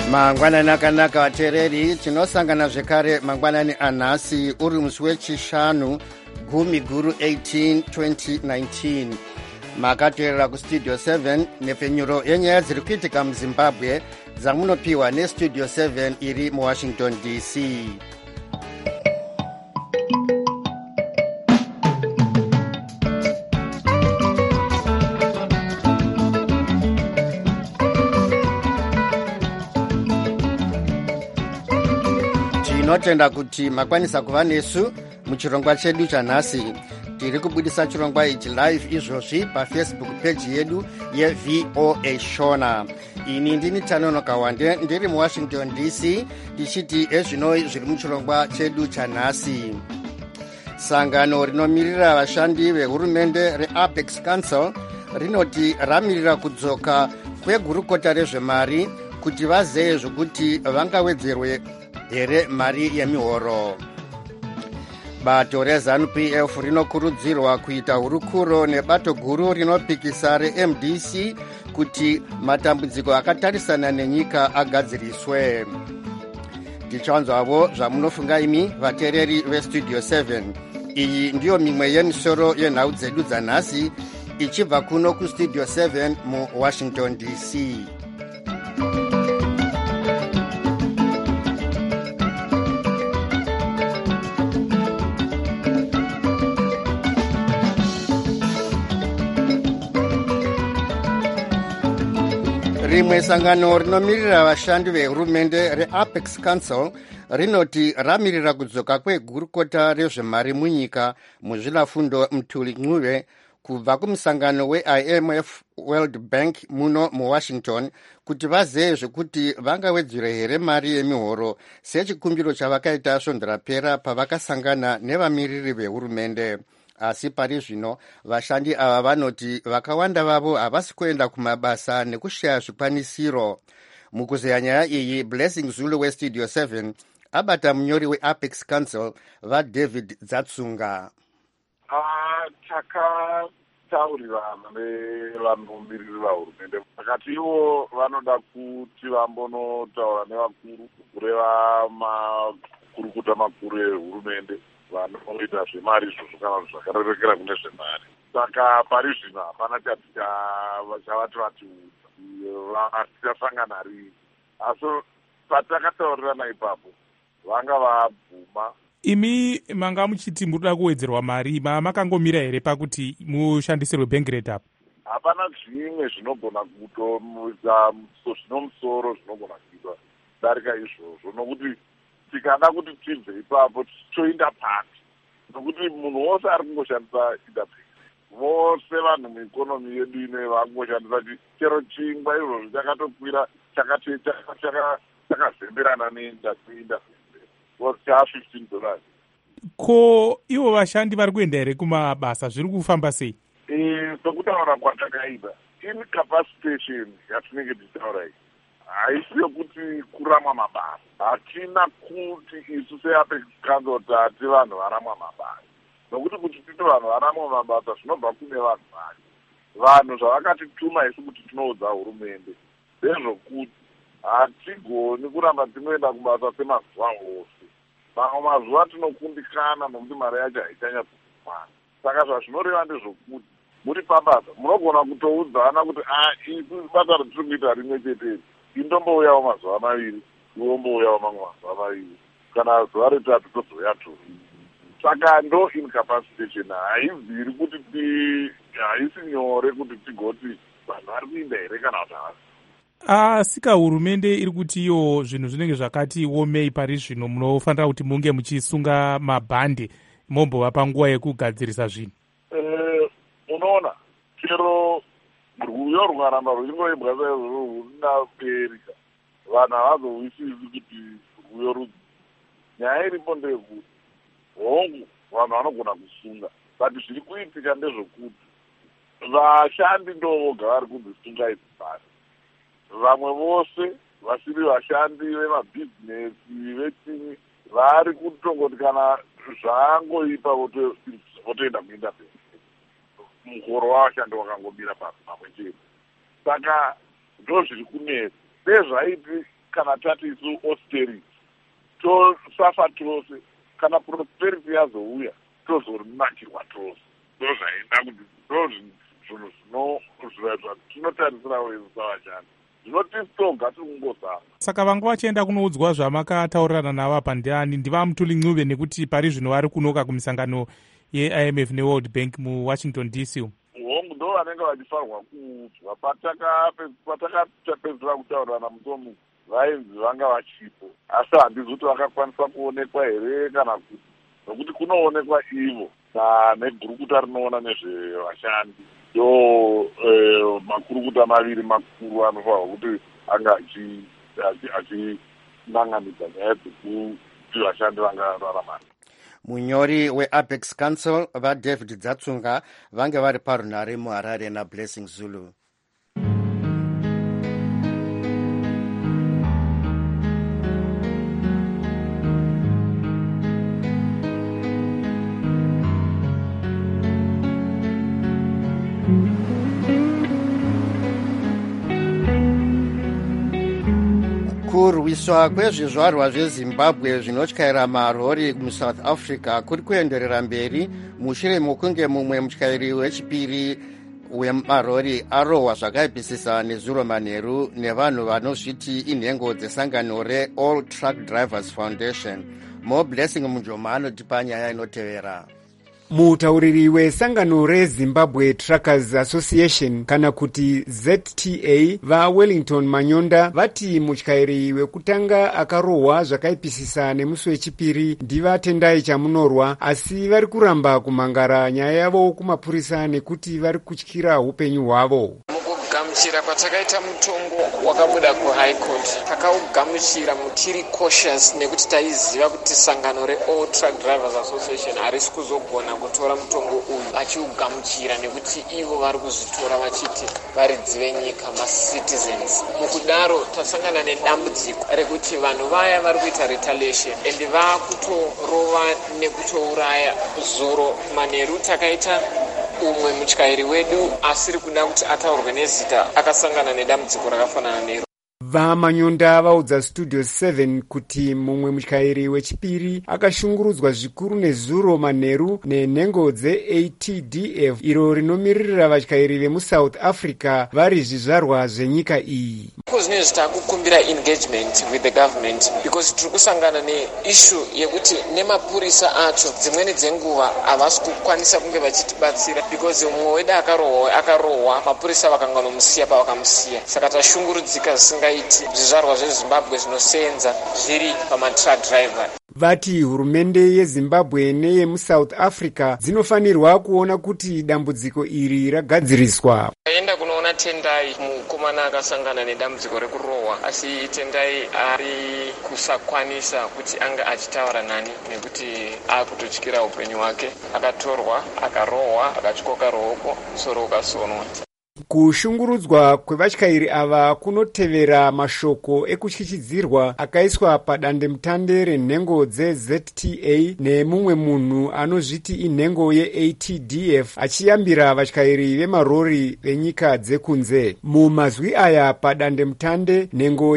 mangwanani akanaka vateereri, tinosangana zvekare mangwanani anhasi uri musi wechishanu 10/18 2019. makateerera kustudio 7 nepfenyuro yenyaya dziri kuitika muzimbabwe dzamunopiwa nestudio 7 iri muwashington dc. tinotenda kuti makwanisa kuva nesu muchirongwa chedu chanhasi. tiri kubudisa chirongwa ichi live izvozvi pafacebook page yedu yevoa shona. ini ndini Tanonoka Wande ndiri muwashington dc tichiti ezvinoi zviri muchirongwa chedu chanhasi. sangano rinomirira vashandi vehurumende reapex council rinoti ramirira kudzoka kwegurukota rezvemari kuti vazeye zvokuti vangawedzerwe here mari yemihoro. bato reZANU-PF rinokurudzirwa kuita hurukuro nebato guru rinopikisa remdc kuti matambudziko akatarisana nenyika agadziriswe. tichawanzwavo zvamunofunga imi vateereri vestudio 7. iyi ndiyo mimwe yemisoro yenhau dzedu dzanhasi ichibva kuno kustudio 7 muwashington dc. rimwe sangano rinomirira vashandi vehurumende reapex council rinoti ramirira kudzoka kwegurukota rezvemari munyika muzvinafundo Mthuli Ncube kubva kumusangano weIMF World Bank muno muwashington kuti vazeye zvekuti vangawedzere here mari yemihoro sechikumbiro chavakaita svondo rapera pavakasangana nevamiriri vehurumende. asi pari zvino vashandi ava vanoti vakawanda vavo havasi kuenda kumabasa nekushaya zvikwanisiro. mukuzeya nyaya iyi Blessing Zulu westudio 7 abata munyori weapex council vaDavid Dzatsunga. takataurirana nevanomiriri vahurumende vakati ivo vanoda kuti vambonotaura nevakuru kureva makurukuta makuru ehurumende vanoita zvemari izvozvo kana zvakarerekera kune zvemari. saka pari zvino hapana chavati vatiudza tichasangana rini, asi patakataurirana ipapo vanga vabvuma. imi manga muchiti muri kuwedzerwa mari makangomira here pakuti mushandisirwe bank rate apo? hapana zvimwe zvinogona kutomuza zvinomusoro zvinogona kuitwa darika izvozvo, nokuti tikada kuti tibve ipapo toinda pati, nokuti munhu wose ari kungoshandisa idapei, vose vanhu muikonomi yedu ine vakungoshandisa chero chingwa izvozvo chakatokwira chakazemberana neinda $15. ko ivo vashandi vari kuenda here kumabasa, zviri kufamba sei? Sokutaura kwatakaita incapacitation yatinenge tichitaura iyi haisi yokuti kuramwa mabasa. hatina kuti isu seapex council tati vanhu varamwa mabasa, nokuti kuti titi vanhu varamwa mabasa zvinobva kune vanhu vacho. vanhu zvavakatituma isu kuti tinoudza hurumende ndezvokuti hatigoni kuramba tinoenda kubasa semazuva ose. mamwe mazuva tinokundikana nokuti mari yacho haichanyatsokumana. saka zvazvinoreva ndezvokuti muri pabasa munogona kutoudzana kuti isu basa ritiri kuita rimwe cheteri, indombouyawo mazuva 2 iwombouyawo mamwe mazuva 2 kana zuva retatu tozouya turi. saka ndo incapacitation haibviri kuti haisi nyore kuti tigoti vanhu vari kuinda here kana kuti havasi. sika hurumende iri kuti iyo zvinhu zvinenge zvakati omei pari zvino munofanira kuti munge muchisunga mabhande mombova panguva yekugadzirisa zvinhu. unoona chero rwuyo rwaramba ruchingoibwa saizvozvo rwuna kuerika vanhu havazowisisi kuti rwuyo rudzi. nyaya iripo ndeyekuti hongu vanhu vanogona kusunga, but zviri kuitika ndezvokuti vashandi ndovoga vari kudzisunga idzi basi. vamwe vose vasiri vashandi vemabhizinesi vechini vari kutongoti kana zvaangoipa votoenda kuinda mberi. muhoro wavashandi wakangomira pasi pamwe chete. saka ndo zviri kunetsa. sezvaiti kana tati isu austerity tosafa tose, kana prosperity yazouya tozorinakirwa tose. Ndozvaida kuti ndozvinhu zvinozviratidza tinotarisira wezu savashandi. Zvinoti toga tikungozama. Saka vanga vachienda kunoudzwa zvamakataurirana navo apa ndiani? Ndivamutuli Ncube, nekuti pari zvino vari kunoka kumisangano yeIMF neWorld Bank muWashington DC. Hongu ndo vanenge vachifanirwa kuudzwa. Patakapedzera kutaurirana mutomu vainzi vanga vachipo, asi handizi kuti vakakwanisa kuonekwa here kana kuti, nokuti kunoonekwa ivo negurukuta rinoona nezvevashandi. Ndo makurukuta maviri makuru anofanirwa kuti anga achinanganidza nyaya dzekuti vashandi vangararama. Munyori weApex Council vaDavid Dzatsunga vange vari parunhare muHarare naBlessing Zulu. Kurwiswa kwezvizvarwa zveZimbabwe zvinotyaira marori muSouth Africa kuri kuenderera mberi mushure mokunge mumwe mutyairi wechipiri wemarori arohwa zvakaipisisa nezuro manheru nevanhu vanozviti inhengo dzesangano reAll Truck Drivers Foundation. MoBlessing Munjoma anotipa nyaya inotevera. Mutauriri wesangano reZimbabwe Truckers Association kana kuti ZTA vaWellington Manyonda vati mutyairi wekutanga akarohwa zvakaipisisa nemusi wechipiri ndivatendai chamunorwa, asi vari kuramba kumhangara nyaya yavo kumapurisa nekuti vari kutyira upenyu hwavo. Mukugamuchira kwatakaita mutongo wakabuda kuHigh Court, takaugamuchira tiri cautious nekuti taiziva kuti sangano reAll Truck Drivers Association harisi kuzogona kutora mutongo uyu vachiugamuchira nekuti ivo vari kuzvitora vachiti varidzi venyika, macitizens. Mukudaro tasangana nedambudziko rekuti vanhu vaya vari kuita retaliation and vakutorova nekutouraya. Zuro manheru takaita umwe mutyairi wedu asiri kuda kuti ataurwe nezita akasangana nedambudziko rakafanana nero. VaManyonda vaudza Studio 7 kuti mumwe mutyairi wechipiri akashungurudzwa zvikuru nezuro manheru nenhengo dzeATDF iro rinomiririra vatyairi vemuSouth Africa vari zvizvarwa zvenyika iyi. Zvinezvi takukumbira engagement with the government because tiri kusangana neissue yekuti nemapurisa acho dzimweni dzenguva havasi kukwanisa kunge vachitibatsira because mumwe wedu akarohwa mapurisa vakanganomusiya pavakamusiya. Saka tashungurudzika zvisingaiti zvizvarwa zveZimbabwe zvinosenza zviri pamatruck driver. Vati hurumende yeZimbabwe neyemuSouth Africa dzinofanirwa kuona kuti dambudziko iri ragadziriswa. Taenda kunoona Tendai, mukomana akasangana nedambudziko rekurohwa, asi Tendai ari kusakwanisa kuti anga achitaura nani nekuti akutotyira upenyu hwake. Akatorwa, akarohwa, akatyoka ruoko, soro ukasonwa. Kushungurudzwa kwevatyairi ava kunotevera mashoko ekutyichidzirwa akaiswa padandemutande renhengo dzeZTA nemumwe munhu anozviti inhengo yeATDF achiyambira vatyairi vemarori venyika dzekunze. Mumazwi aya padandemutande, nhengo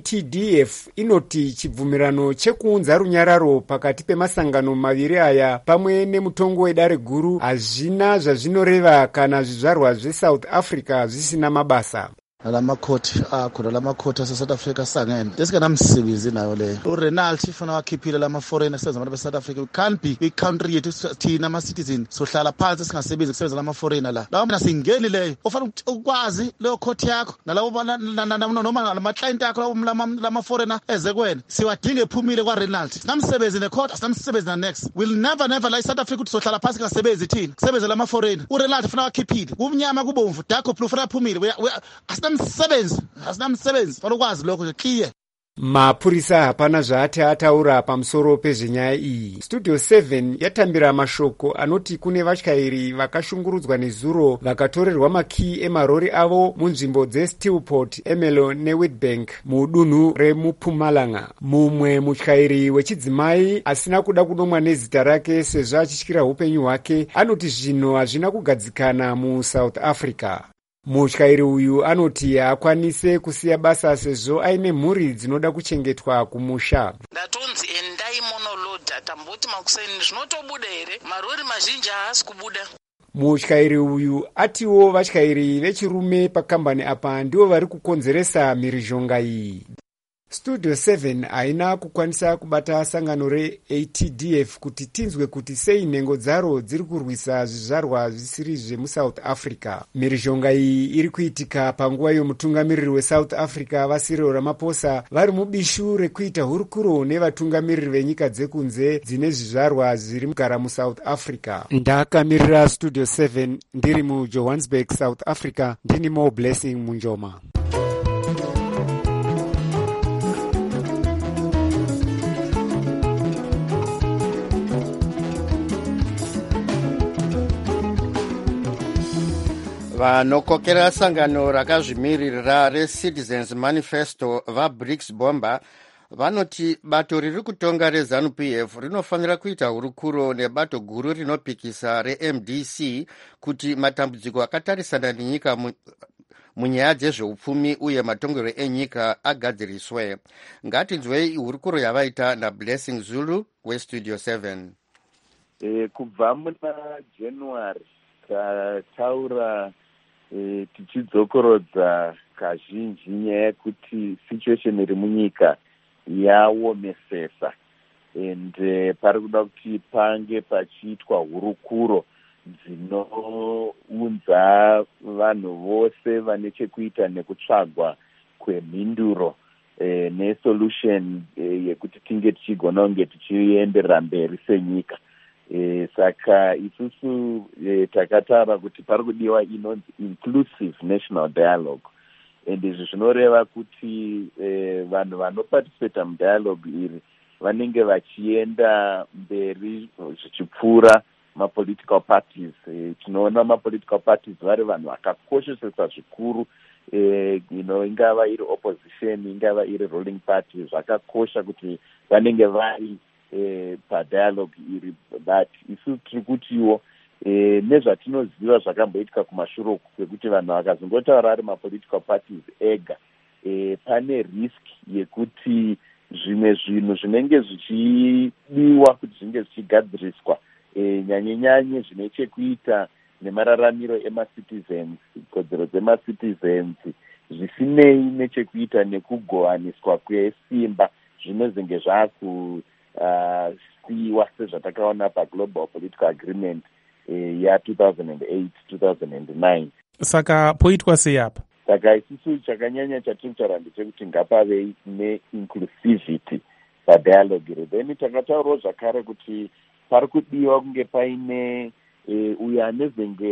yeATDF inoti chibvumirano chekuunza runyararo pakati pemasangano maviri aya pamwe nemutongo wedare guru hazvina zvazvinoreva kana zvizvarwa zveSouth Africa zvisina mabasa. Lamakoti akhona lamakoti aseSouth Africa sangene ngesinganamsebenzi nayo leyo. uRenald ifuna wakhiphile lama-foreigner sebenza abantu beSouth Africa. We can't be i-country yethu thina ama-citizen sohlala phansi singasebenzi kusebenza lama-foreigner la. Lawo mina singeni leyo ufana ukwazi leyo court yakho nalawo noma lama-client akho lama-foreigner eze kwena siwadinga ephumile kwaRenald. Sinamsebenzi necourt, asinamsebenzi na-next. We'll never la iSouth Africa ukuthi sohlala phansi singasebenzi thina kusebenza lama-foreigner. uRenald ufuna wakhiphile kumnyama kubomvu dark blue ufuna aphumile. Asinamsebenzi fanokwazi lokho clear. Mapurisa hapana zvaati ataura pamusoro pezvenyaya iyi. Studio 7 yatambira mashoko anoti kune vatyairi vakashungurudzwa nezuro vakatorerwa makii emarori avo munzvimbo dzeSteelport, Ermelo neWitbank mudunhu remuPumalanga. Mumwe mutyairi wechidzimai asina kuda kunomwa nezita rake sezvo achityira upenyu hwake anoti zvinhu hazvina kugadzikana muSouth Africa. Mutyairi uyu anoti haakwanise kusiya basa sezvo aine mhuri dzinoda kuchengetwa kumusha. Ndatonzi endai monolodha tamboti makuseni zvinotobuda here, marori mazhinji haasi kubuda. Mutyairi uyu atiwo vatyairi vechirume pakambani apa ndivo vari kukonzeresa mhirizhonga iyi. Studio 7 haina kukwanisa kubata sangano reATDF kuti tinzwe kuti sei nhengo dzaro dziri kurwisa zvizvarwa zvisiri zvemuSouth Africa. Mhirizhonga iyi iri kuitika panguva yomutungamiriri weSouth Africa vaCyril Ramaphosa vari mubishu rekuita hurukuro nevatungamiriri venyika dzekunze dzine zvizvarwa zviri kugara muSouth Africa. Ndakamirira Studio 7 ndiri muJohannesburg, South Africa, ndini Mo Blessing Munjoma. Vanokokera sangano rakazvimirira reCitizens Manifesto vaBricks Bomba vanoti bato riri kutonga reZANU-PF rinofanira kuita hurukuro nebato guru rinopikisa reMDC kuti matambudziko akatarisana nenyika munyaya dzezveupfumi uye matongero enyika agadziriswe. Ngatinzwei hurukuro yavaita naBlessing Zulu weStudio 7. Kubva muna January tataura tichidzokorodza kazhinji nyaya yekuti situation iri munyika yaomesesa, and pari kuda kuti pange pachiitwa hurukuro dzinounza vanhu vose vane chekuita nekutsvagwa kwemhinduro nesolution yekuti tinge tichigona kunge tichienderera mberi senyika. Saka isusu takataura kuti pari kudiwa inonzi inclusive national dialogue, and izvi zvinoreva kuti vanhu vanoparticipata mudialogue iri vanenge vachienda mberi zvichipfuura mapolitical parties. Tinoona mapolitical parties vari vanhu vakakoshesesa zvikuru, ingava iri opposition, ingava iri ruling party, zvakakosha kuti vanenge vari padialogue iri, but isu tiri kutiwo nezvatinoziva zvakamboitika kumashure kwekuti vanhu vakazongotaura ari mapolitical parties ega, pane risk yekuti zvimwe zvinhu zvinenge zvichidiwa kuti zvinge zvichigadziriswa, nyanye zvine chekuita nemararamiro emacitizens, kodzero dzemacitizens, zvisinei nechekuita nekugovaniswa kwesimba, zvinozenge zvakusiyiwa sezvatakaona paglobal political agreement ya2008-2009. Saka poitwa sei apa? Saka isusu chakanyanya chatiri kutaura ndechekuti ngapave neinclusivity padialogue. Then takataurawo zvakare kuti pari kudiwa kunge paine uyo anezenge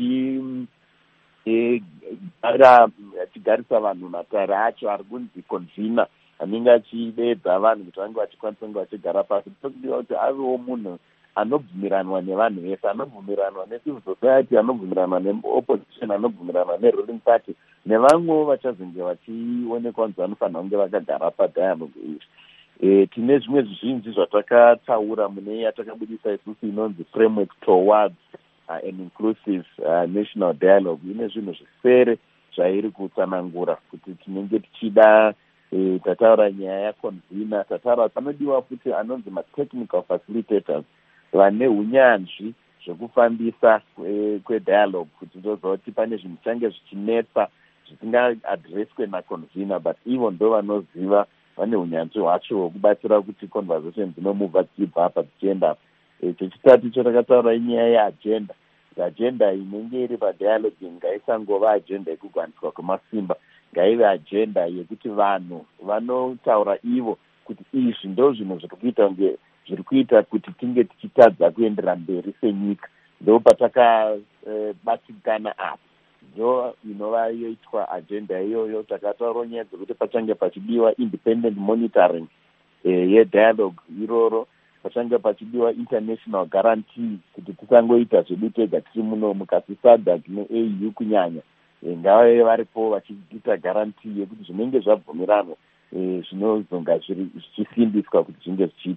achigarisa vanhu matare acho ari kunzi convener, anenge achidedza vanhu kuti vange vachikwanisa kunge vachigara pasi. Tokudiwa kuti avewo munhu anobvumiranwa nevanhu vese, anobvumiranwa necivil society, anobvumiranwa neopposition, anobvumiranwa neruling party, nevamwewo vachazenge vachionekwa kunzi vanofanira kunge vakagara padialogue iri. Tine zvimwe zvizhinji zvatakataura mune yatakabudisa isusu inonzi framework towards an inclusive national dialogue. Ine zvinhu zvisere zvairi kutsanangura kuti tinenge tichida. Tataura nyaya yaconvener, tataura panodiwa futi anonzi matechnical facilitators, vane hunyanzvi zvekufambisa kwedialogue, kuti ndoziva kuti pane zvinhu change zvichinetsa zvisingaadreswe naconvener, but ivo ndo vanoziva, vane hunyanzvi hwacho hwekubatsira kuti conversation dzinomuvha dzichibva apa dzichienda apa. Chechitatu chotakataura inyaya yeagenda. Agenda inenge iri padialogue ngaisangova agenda yekugwaniswa kwemasimba, ngaive agenda yekuti vanhu vanotaura ivo kuti izvi ndo zvinhu zviri kuita kuti tinge tichitadza kuendera mberi senyika. Ndo patakabatikana apa, ndo inova yoitwa agenda iyoyo. Takataura nyaya dzekuti pachange pachidiwa independent monitoring yedialogue iroro, pachange pachidiwa international guarantee kuti tisangoita zvedu tega tiri muno mukati SADC neAU kunyanya, ngavave varipo vachiita guarantee yekuti zvinenge zvabvumiranwa zvinozonga zvichisimbiswa kuti zvinge zvichiitika.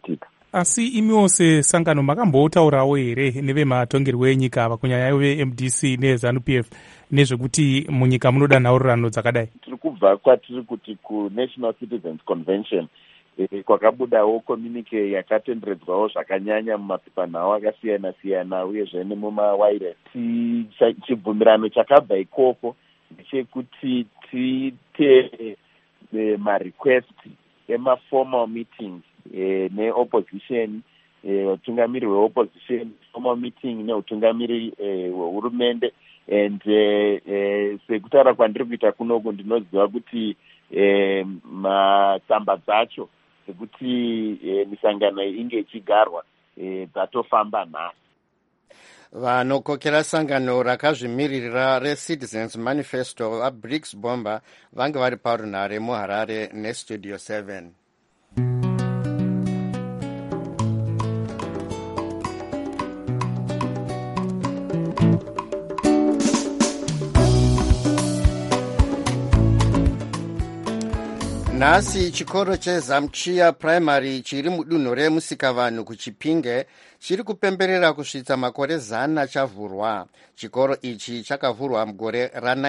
Asi imiwo sesangano makambotaurawo here nevematongerwo enyika kunyanya veMDC neZANU-PF nezvekuti munyika munoda nhaurirano dzakadai? Tiri kubva kwatiri kuti kuNational Citizens Convention kwakabudawo communique yakatenderedzwawo zvakanyanya mumapepanhau akasiyana-siyana uyezve nemumawaire. Chibvumirano chakabva ikoko ndechekuti tiite marequest emaformal meetings neopposition, utungamiri hweopposition, formal meeting neutungamiri hwehurumende. And sekutaura kwandiri kuita kunoku ndinoziva kuti matsamba dzacho dzekuti misangano inge ichigarwa dzatofamba nhasi. Vanokokera sangano rakazvimiririra reCitizens Manifesto vaBriggs Bomba vange vari parunhare muHarare neStudio 7. Nhasi chikoro cheZamchiya Primary chiri mudunhu remusikavanhu kuChipinge chiri kupemberera kusvitsa makore 100 chavhurwa. Chikoro ichi chakavhurwa mugore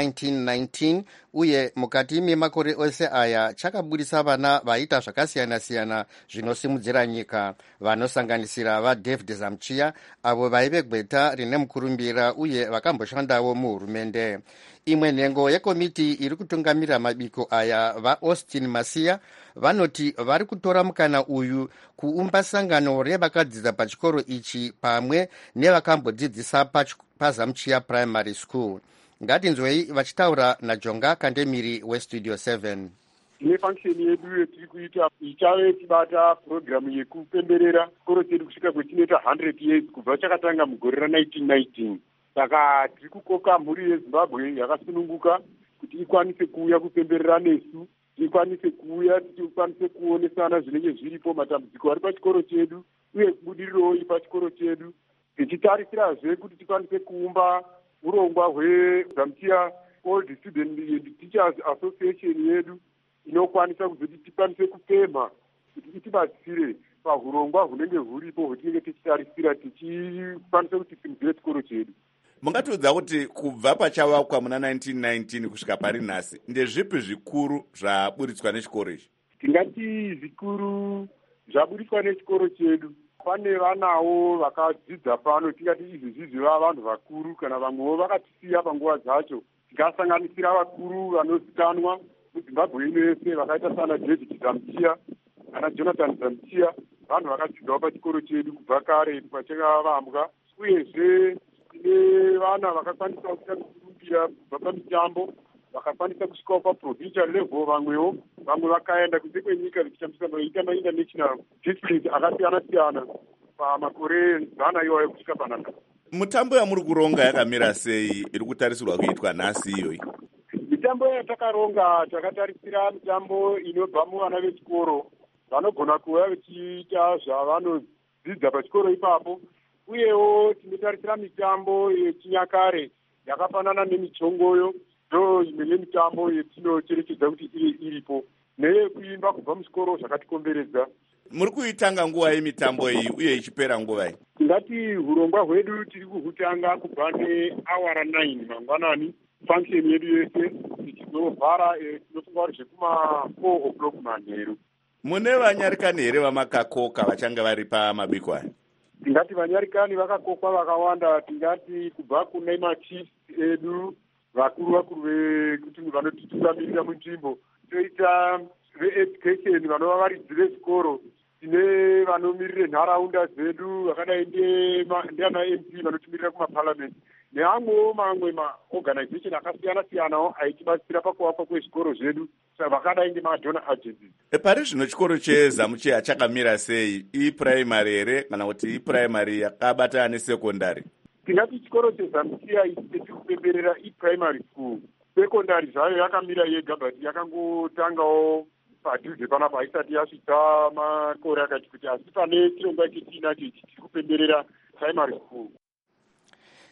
ra1919 uye mukati memakore ose aya chakabudisa vana vaita zvakasiyana-siyana zvinosimudzira nyika, vanosanganisira vaDavid Zamchiya avo vaive gweta rine mukurumbira uye vakamboshandawo muhurumende. Imwe nhengo yekomiti iri kutungamirira mabiko aya vaAustin Masiya vanoti vari kutora mukana uyu kuumba sangano revakadzidza pachikoro ichi pamwe nevakambodzidzisa paZamchiya Primary School. Ngatinzwei vachitaura naJonga Kandemiri weStudio 7. Tine function yedu yetiri kuita ichave tibata program yekupemberera chikoro chedu kusvika kwechinoita 100 years kubva chakatanga mugore ra1919. Saka tiri kukoka mhuri yeZimbabwe yakasununguka kuti ikwanise kuuya kupemberera nesu, ikwanise kuuya tikwanise kuonesana zvinenge zviripo, matambudziko ari pachikoro chedu uye kubudiriro iri pachikoro chedu, tichitarisirazve kuti tikwanise kuumba urongwa hweZamchiya Old Student and Teachers Association yedu inokwanisa kuzoti tikwanise kupemha kuti itibatsire pahurongwa hunenge huripo hwetinenge tichitarisira tichikwanisa kuti simudzire chikoro chedu. Mungatiudza kuti kubva pachavakwa muna 1919 kusvika pari nhasi ndezvipi zvikuru zvaburitswa nechikoro ichi? Tingati zvikuru zvaburitswa nechikoro chedu, pane vanawo vakadzidza pano, tingati izvi vanhu vakuru kana vamwewo vakatisiya panguva dzacho, tikasanganisira vakuru vanozikanwa muZimbabwe ino yese vakaita sana David Zamchiya kana Jonathan Zamchiya, vanhu vakadzidzawo pachikoro chedu kubva kare pachakavambwa, uyezve tine vana vakakwanisa kuita kurumbira kubva pamitambo, vakakwanisa kusvikawo paprovincial level, vamwe vakaenda kunze kwenyika veita mainternational district akasiyana-siyana pamakore 100 iwayo kusvika panapa. Mutambo yamuri kuronga yakamira sei iri kutarisirwa kuitwa nhasi iyoyi? Mitambo yatakaronga takatarisira mitambo inobva muvana vechikoro vanogona kuva vechiita zvavanodzidza pachikoro ipapo, uyewo tinotarisira mitambo yechinyakare yakafanana nemichongoyo, ndo imwe yemitambo yetinocherechedza kuti iripo, neyekuimba kubva muchikoro zvakatikomberedza. Muri kuitanga nguva yemitambo iyi uye ichipera nguva iyi? Tingati hurongwa hwedu tiri kuhutanga kubva neawara 9 mangwanani, function yedu yese tichizovhara tinofunga kuti zvekuma 4 o'clock manheru. Mune vanyarikani here vamakakoka vachanga vari pamabiko aya? Tingati vanyarikani vakakokwa vakawanda, tingati kubva kune machiefs edu vakuru vekuti vanotitungamirira munzvimbo, toita veeducation vanova varidzi vezvikoro, tine vanomirire nharaunda dzedu vakadai ndiana MP vanotimirira kumaparliament, neamwewo mamwe maorganization akasiyana-siyanawo aitibatsira pakuvakwa kwezvikoro zvedu vakadai ngemadonor agencies. Pari zvino chikoro cheZamchiya chakamira sei? Ipuraimari here kana kuti ipuraimari yakabatana nesekondari? Tingati chikoro cheZamchiya ichi kupemberera iprimary school. Sekondari zvayo yakamira yega, but yakangotangawo padhuze panapa haisati yasvika makore akati kuti, asi pane chirongwa chetinacho ichi tiri kupemberera primary school.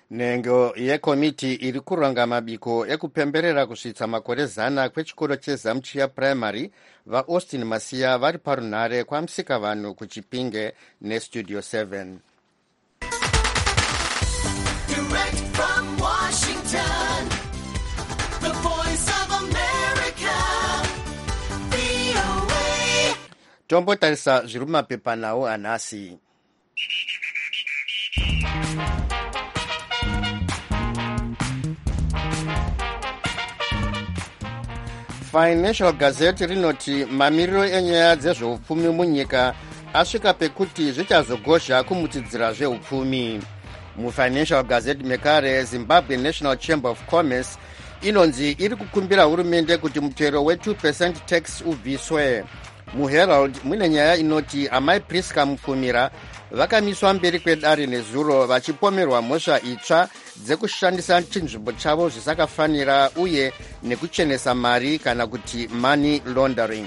Nhengo yekomiti iri kuronga mabiko ekupemberera kusvitsa makore 100 kwechikoro chezamchiya primary vaAustin Masiya vari parunhare kwaMusikavanhu kuChipinge neStudio 7. Direct from Washington, the voice of America, VOA. Tombotarisa zviri mumapepa nawo anhasi. Financial Gazette rinoti mamiriro enyaya dzezveupfumi munyika asvika pekuti zvichazogozha kumutsidzira zveupfumi. MuFinancial Gazette mekare Zimbabwe National Chamber of Commerce inonzi iri kukumbira hurumende kuti mutero we2% tax ubviswe. MuHerald mune nyaya inoti amai Priska Mufumira vakamiswa mberi kwedare nezuro vachipomerwa mhosva itsva dzekushandisa chinzvimbo chavo zvisakafanira uye nekuchenesa mari kana kuti money laundering.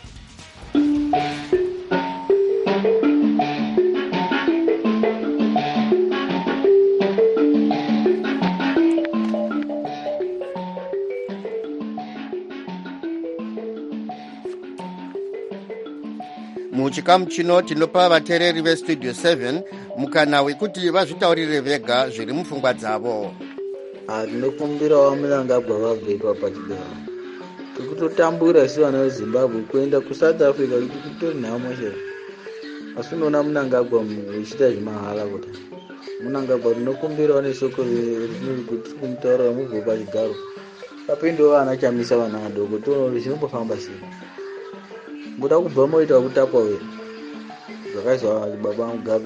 Muchikamu chino tinopa vateereri veStudio 7 mukana wekuti vazvitaurire vega zviri mupfungwa dzavo. Tinokumbirawo Mnangagwa vabve pachigaro. Tikutotambura sevana veZimbabwe kuenda kuSouth Africa kuti kutori nhamo chero. Asi unoona Mnangagwa uchita zvimahala kuti Mnangagwa tinokumbirawo neshoko rinori kuti kumutaurira mubve pachigaro. Kapindowo vana chamisa vana vadoko toona kuti zvinombofamba sei. Muda kubva moita kutapwa we zvakaizwa baba Mugabe.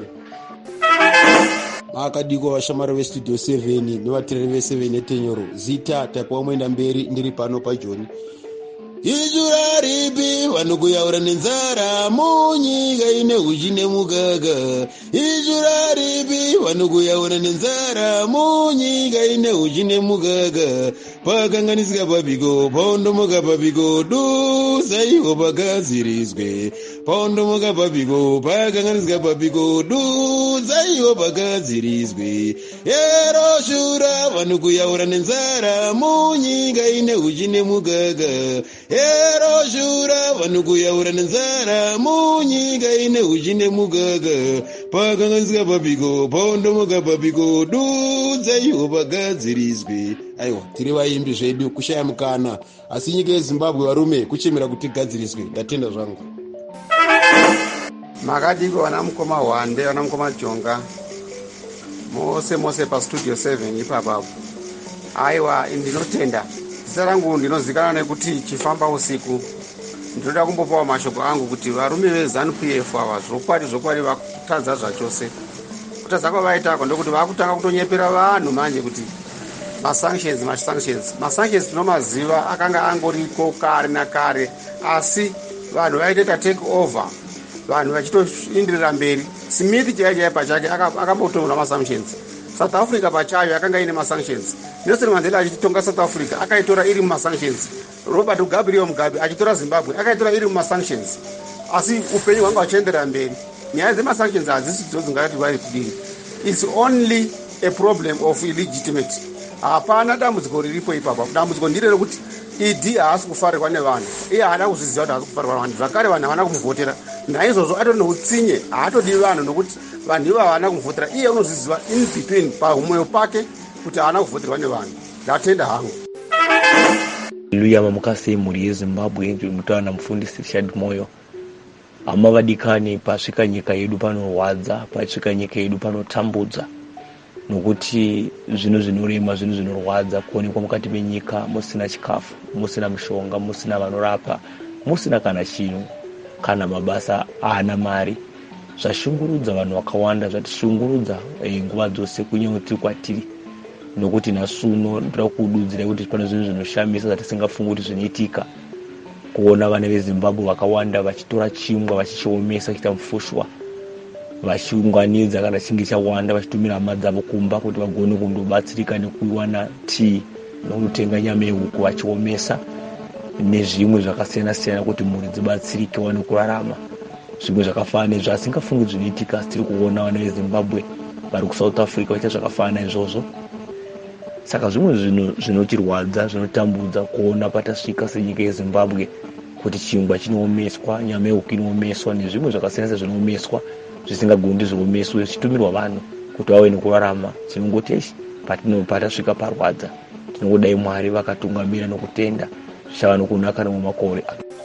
Makadiko vashamari veStudio 7 nevateereri ve7 netenyoro zita tapawa moenda mberi ndiri pano paJoni. Ijura ripi vanokuyaura nenzara munyika ine uchi nemugaga. Ijura ripi vanokuyaura nenzara munyika ine uchi nemugaga. Pakanganisika pabiko paondomoka pabiko duzaiwo pagadziriswe. Paondomoka pabiko pakanganisika pabiko duzaiwo pagadziriswe. Ero shura vanokuyaura nenzara munyika ine uchi nemugaga. Ero shura vanokuyaura nenzara munyika ine uchi nemugaga. Pakanganisika pabiko paondomoka pabiko duzaiwo pagadziriswe. Aiwa tiri vaimbi zvedu kushaya mukana asi nyika yeZimbabwe varume kuchemera kuti gadziriswe ndatenda zvangu. Makadiko vana mukoma Hwande vana mukoma Jonga mose paStudio 7 ipapapo. Aiwa ndinotenda zita rangu ndinozikana nekuti chifamba usiku. Ndinoda kumbopawo mashoko angu kuti varume veZANU-PF ava zvokwadi vakutadza zvachose. Kutadza kwavaitako ndokuti vakutanga kutonyepera vanhu manje kuti masanctions tinomaziva akanga angoriko kare nakare asi vanhu vaitoita take over vanhu vachitoindirira mberi. Smith chaiye pachake akambotonga masanctions. South Africa pachayo yakanga ine masanctions. Nelson Mandela achitonga South Africa akaitora iri mumasanctions. Robert Mugabe achitora Zimbabwe akaitora iri mumasanctions. Asi upenyu hwanga huchienderera mberi. Nyaya dzemasanctions hadzisi dzingati vari kudini. It's only a problem of illegitimate. Hapana dambudziko riripo ipapo. Dambudziko ndiro rekuti ED haasi kufarirwa nevanhu. Iye haana kuzviziva kuti haasi kufarirwa nevanhu. Zvakare vanhu havana kumuvhotera. Naizvozvo atori neutsinye haatodi vanhu nokuti vanhu ivo havana kumuvhotera. Iye unozviziva in between pamwoyo pake kuti haana kuvhoterwa nevanhu. Ndatenda hangu. Haleluya mamukasi mhuri yeZimbabwe ndinotaura namufundisi Richard Moyo. Hama vadikani pasvika nyika yedu panorwadza, pasvika nyika yedu panotambudza. Nokuti zvinhu zvinorema, zvinhu zvinorwadza kuonekwa mukati menyika musina chikafu, musina mishonga, musina vanorapa, musina kana chinhu, kana mabasa haana mari. Zvashungurudza vanhu vakawanda, zvatishungurudza nguva dzose kunyange tiri kwatiri. Nokuti nasuno ndoda kududzira kuti pane zvinhu zvinoshamisa zvatisingafungi kuti zvinoitika. Kuona vana veZimbabwe vakawanda vachitora chingwa vachichiomesa kuita mufushwa. Vachiunganidza kana chinge chawanda vachitumira hama dzavo kumba kuti vagone kundobatsirika nekuwana tii nokutenga nyama yehuku vachiomesa nezvimwe zvakasiyana-siyana kuti mhuri dzibatsirike wane kurarama. Zvimwe zvakafanana izvo asingafungi zvinoitika tiri kuona vana veZimbabwe vari kuSouth Africa vaita zvakafanana izvozvo. saka zvimwe zvinhu zvinotirwadza, zvinotambudza kuona patasvika senyika yeZimbabwe kuti chingwa chinoomeswa, nyama yehuku inoomeswa nezvimwe zvakasiyana zvinoomeswa zvisingagoni zviomeswe zvichitumirwa vanhu kuti vave nekurarama. Tinongoti patasvika parwadza, tinongodai Mwari vakatungamira nokutenda zvichava nokunaka nemumakore.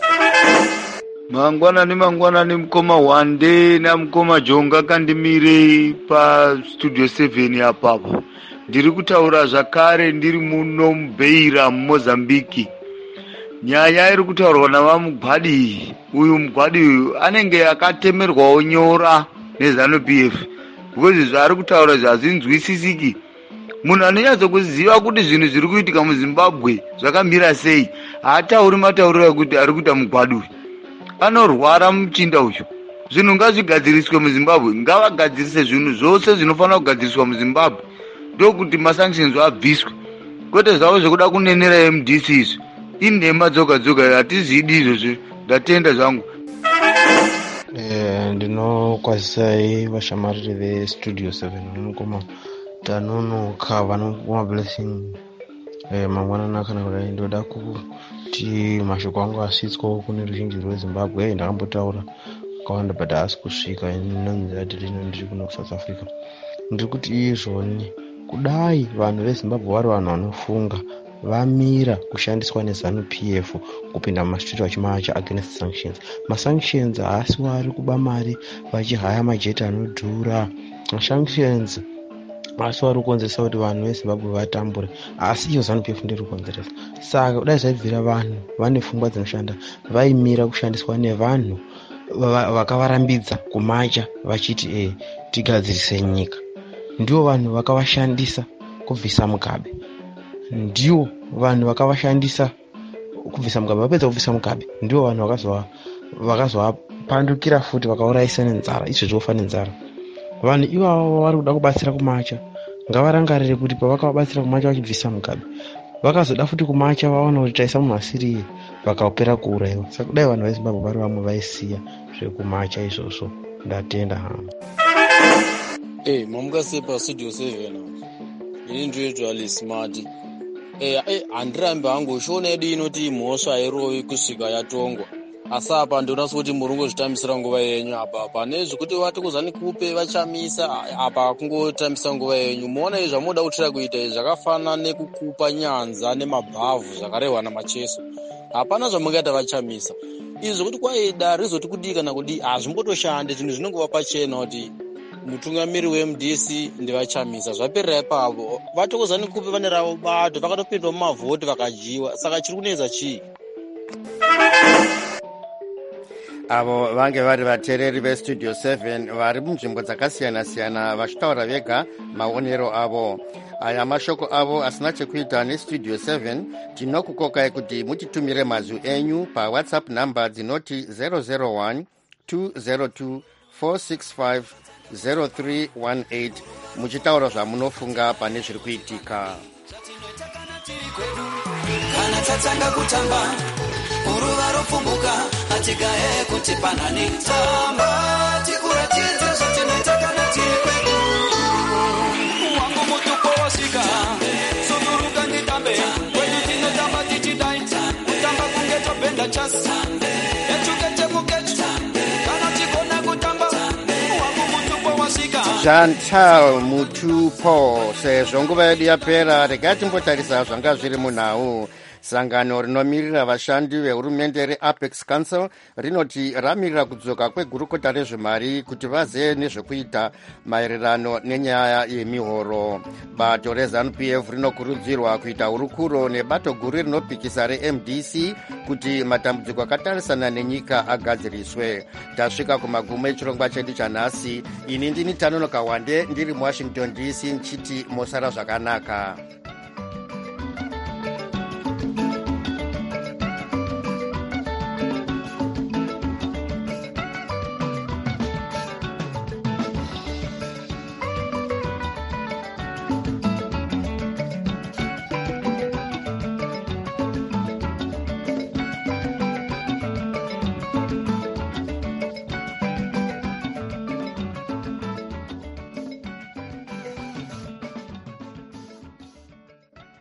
mangwanani mukoma Wande namukoma Jonga kandimire pastudio 7 apapo. Ndiri kutaura zvakare ndiri muno muBeira muMozambiki. Nyaya iri kutaurwa navamugwadi uyu mugwadi uyu anenge akatemerwawo nyora neZANU-PF because zvaari kutaura zvazinzwisisiki. Munhu anonyatso kuziva kuti zvinhu zviri kuitika muZimbabwe zvakamira sei haatauri matauriro ekuti ari kuita mugwadi uyu. Anorwara muchinda uyu. Zvinhu ngazvigadziriswe muZimbabwe, ngavagadzirise zvinhu zvose zvinofanira kugadziriswa muZimbabwe ndokuti masanctions abviswe. Kwete zvavo zvekuda kunenera MDC izvi. Inhema dzoga hatizidi izvozvo. Ndatenda zvangu. Ndinokwazisai vashamariri vestudio 7 vanokoma tanonoka vanokoma blessing mangwanani kana kudai. Ndoda kuti mashoko angu asvitswa kune ruzhinji rweZimbabwe. Ndakambotaura akawanda but haasi kusvika inonzi atirino ndiri kuno kuSouth Africa. Ndiri kuti izvoni kudai vanhu veZimbabwe vari vanhu vanofunga vamira kushandiswa neZANU-PF kupinda mumasitudio vachimacha against sanctions. Masanctions haasi vari kuba mari vachihaya majeti anodhura. Sanctions haasi vari kukonzeresa kuti vanhu veZimbabwe vatambure, asi iyo ZANU-PF ndiri kukonzeresa. Saka kudai zvaibvira vanhu vane pfungwa dzinoshanda vaimira kushandiswa nevanhu vakavarambidza kumacha vachiti tigadzirise nyika. Ndivo vanhu vakavashandisa kubvisa Mugabe. Ndivo vanhu vakavashandisa kubvisa Mugabe. Vapedza kubvisa Mugabe ndivo vanhu vakazovapandukira futi vakaurayisa nenzara. Izvo zvofa nenzara. Vanhu ivavo vari kuda kubatsira kumacha ngavarangarire kuti pavakavabatsira kumacha vachibvisa Mugabe vakazoda futi kumacha vaona kuti taisa munhu asiriye vakapera kuurayiwa. Saka kudai vanhu veZimbabwe vari vamwe vaisiya zvekumacha izvozvo. Ndatenda hama. Mamukasipa studio 7 ini ndiyo Ali Smart. Handirambi hangu shona yedu inoti mhosva airovi kusvika yatongwa. Asi apa ndinoona kuti muri kungozvitambisira nguva yenyu apa. Pane zvekuti vati kuZANU-PF vachamisa apa kungotambisa nguva yenyu. Muona izvi zvamunoda kutira kuita izvi zvakafanana nekukupa nyanza nemabhavhu zvakarehwa namacheso. Hapana zvamungaita vachamisa. Izvi zvokuti kwaida rizoti kudii kana kudii hazvimbotoshande. Zvinhu zvinongova pachena kuti mutungamiri weMDC ndevachamisa zvaperera ipapo. VatokuZANU-PF vane ravo bato vakatopindwa mumavhoti vakajiwa. Saka chiri kunetsa chii? Avo vange vari vateereri vestudio 7 vari munzvimbo dzakasiyana-siyana vachitaura vega maonero avo. Aya mashoko avo asina chekuita nestudio 7. Tinokukokai kuti mutitumire mazwi enyu paWhatsApp namba dzinoti 001 202 465 0318 muchitaura zvamunofunga pane zviri kuitika. Kana tatanga kutamba uruva ropfumbuka atigaye kuti panani tamba tikuratidze zvatinoita kana tiri kwedu. Wangu mutupo wasvika sunduruka nditambe kwedu tinotamba tichidai kutamba kunge topenda chasi echukechemukechu kana tikona kutamba wangu mutupo wasvika Chantal Mutupo. Sezvo nguva yedu yapera, regai timbotarisa zvanga zviri munhau. Sangano rinomirira vashandi vehurumende reApex Council rinoti ramirira kudzoka kwegurukota rezvemari kuti vazive nezvekuita maererano nenyaya yemihoro. Bato reZANU-PF rinokurudzirwa kuita hurukuro nebato guru rinopikisa reMDC kuti matambudziko akatarisana nenyika agadziriswe. Tasvika kumagumo echirongwa chedu chanhasi. Ini ndini Tanonoka Wande ndiri muWashington DC nchiti mosara zvakanaka.